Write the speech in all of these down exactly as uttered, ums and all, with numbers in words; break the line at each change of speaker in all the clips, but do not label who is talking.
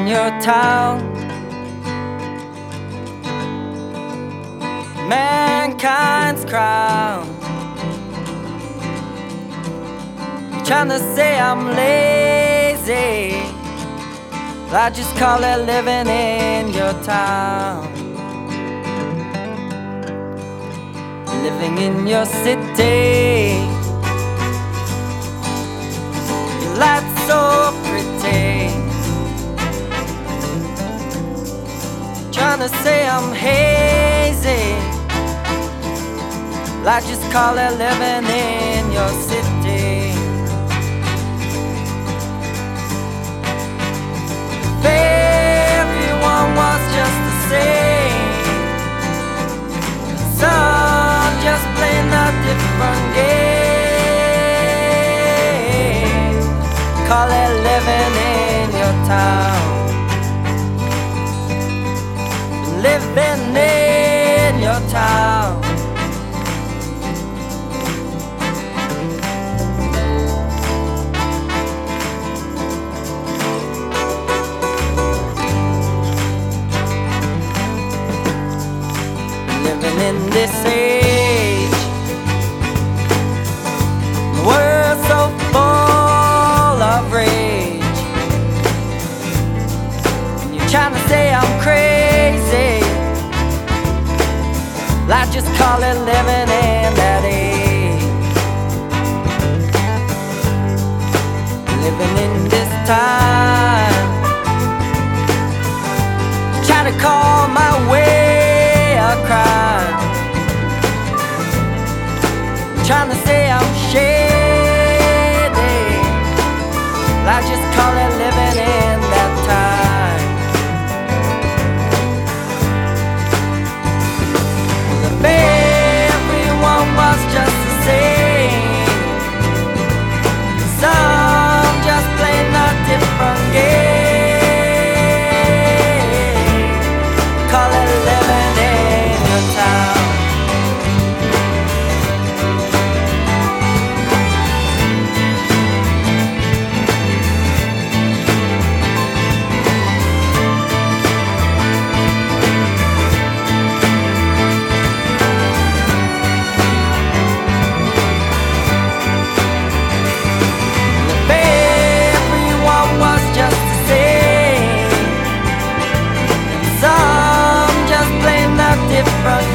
your town. Mankind's crown. You're trying to say I'm lazy, I just call it living in your town. Living in your city, your light's so pretty. Trying to say I'm hazy, I just call it living in your city. If everyone was just the same, some just playing a different game. Call it living in your town. Living in your town. Living in this age, the world's so full of rage, and you're trying to say I'm crazy, I just call it living in that age. Living in this time, try to call my way a crime. Trying to say I'm shady, I just call it living in that time. Well, if everyone was just the same, some just playing a different game. Call it living in your town. Different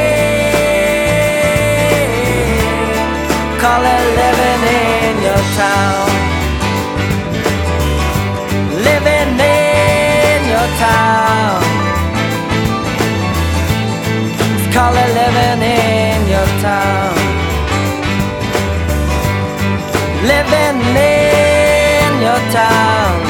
game. Call it living in your town. Living in your town. Let's call it living in your town. Living in your town.